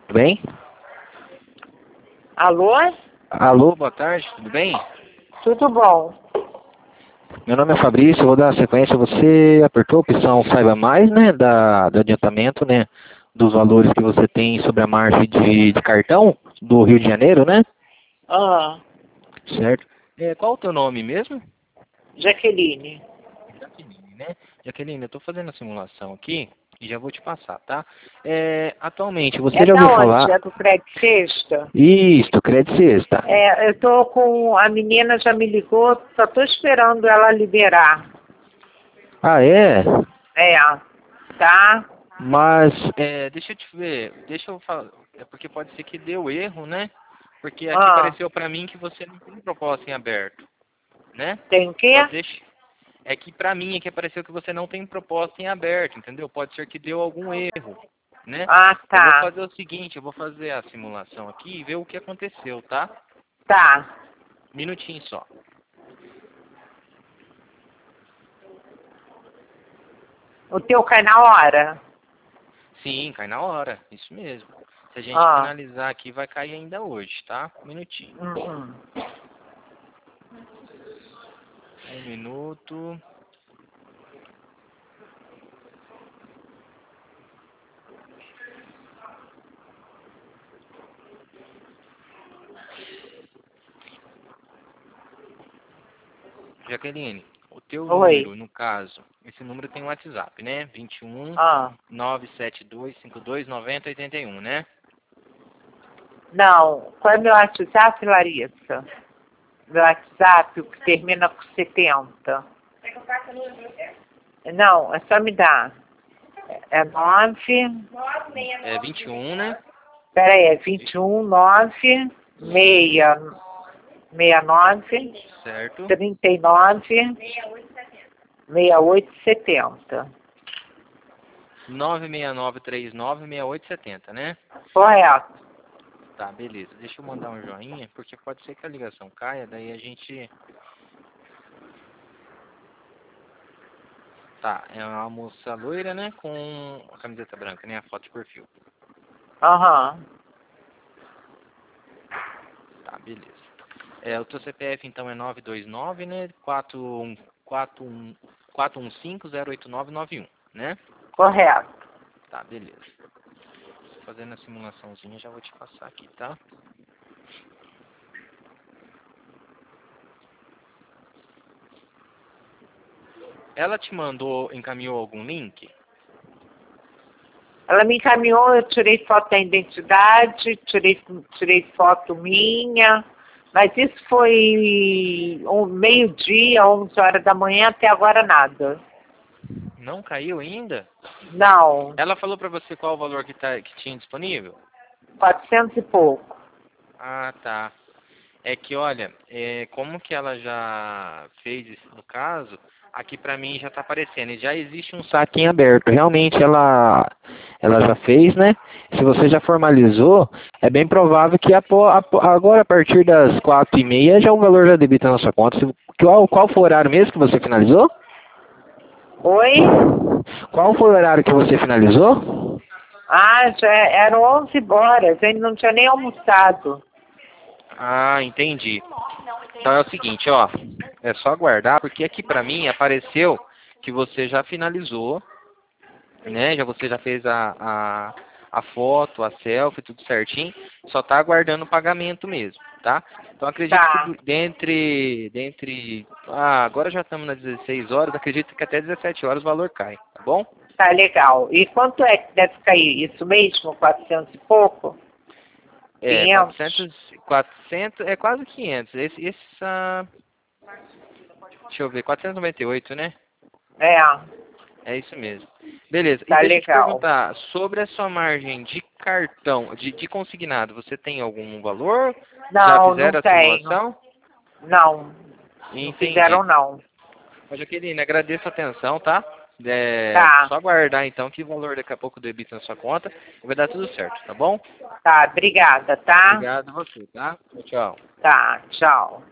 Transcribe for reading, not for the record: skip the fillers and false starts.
Tudo bem? Alô? Alô, boa tarde, tudo bem? Tudo bom? Meu nome é Fabrício, eu vou dar sequência. Você apertou a opção Saiba Mais, né, do adiantamento, né, dos valores que você tem sobre a margem de cartão do Rio de Janeiro, né? Ah, Certo. Qual o teu nome mesmo? Jaqueline. Jaqueline, né? Jaqueline, eu estou fazendo a simulação aqui e já vou te passar, tá? Atualmente, você É já da ouviu onde? falar... É do Crédito Sexta? Isso, Crédito Sexta. É, eu tô com... A menina já me ligou, só tô esperando ela liberar. Ah, é? É, tá? Mas, deixa eu te ver, deixa eu falar, é porque pode ser que deu erro, né? Porque aqui Ah, pareceu pra mim que você não tem proposta em aberto, né? tem o quê? Pode deixar. É que pra mim aqui apareceu que você não tem proposta em aberto, entendeu? Pode ser que deu algum erro, né? Ah, Eu vou tá. fazer o seguinte, eu vou fazer a simulação aqui e ver o que aconteceu, tá? Tá. Minutinho só. O teu cai na hora? Sim, cai na hora, isso mesmo. Se a gente Ah. finalizar aqui, vai cair ainda hoje, tá? Um minutinho. Uhum. 1 minuto. Jaqueline, o teu Oi. número, no caso, esse número tem um WhatsApp, né? 21 Ah. 972 52 90 81, né? Não. Qual é meu WhatsApp, Larissa? Meu WhatsApp, o que termina com 70. Não, é só me dar. É 9. É 21, né? Pera aí, é 21 9 6 69 Certo. 39 68 70. 969396870, né? Correto. Tá, beleza. Deixa eu mandar um joinha, porque pode ser que a ligação caia, daí a gente... Tá, é uma moça loira, né? Com a camiseta branca, né? A foto de perfil. Aham. Tá, beleza. O teu CPF, então, é 929, né? 415-08991, né? Correto. Tá, beleza. Fazendo a simulaçãozinha, já vou te passar aqui, tá? Ela te mandou, encaminhou algum link? Ela me encaminhou, eu tirei foto da identidade, tirei foto minha, mas isso foi meio-dia, 11 horas da manhã, até agora nada. Não caiu ainda? Não, Ela falou pra você qual o valor que tinha disponível? 400 e pouco. Ah, tá. É que, olha, como que ela já fez isso no caso, aqui pra mim já tá aparecendo. E já existe um saque em aberto. Realmente ela já fez, né? Se você já formalizou, é bem provável que agora a partir das 4h30 já o valor já debita na sua conta. Qual foi o horário mesmo que você finalizou? Oi? Qual foi o horário que você finalizou? Ah, já eram 11 horas, ele não tinha nem almoçado. Ah, entendi. Então é o seguinte, ó, é só aguardar, porque aqui pra mim apareceu que você já finalizou, né? Você já fez a foto, a selfie, tudo certinho, só tá aguardando o pagamento mesmo, tá? Então acredito que Tá, agora já estamos nas 16 horas, acredito que até 17 horas o valor cai, tá bom? tá legal. E quanto é que deve cair? Isso mesmo, 400 e pouco? 500? 400, é quase 500. Deixa eu ver, 498, né? É, É isso mesmo. Beleza. E tá deixa eu te legal. perguntar, sobre a sua margem de cartão, de consignado, você tem algum valor? Já Não, não fizeram a tenho. simulação? Não, não Entendi. fizeram não. Ô, Jaqueline, agradeço a atenção, tá? Tá, Só aguardar então que o valor daqui a pouco debita na sua conta e vai dar tudo certo, tá bom? tá, obrigada, tá? Obrigado a você, tá? Tchau, tchau. Tá, tchau.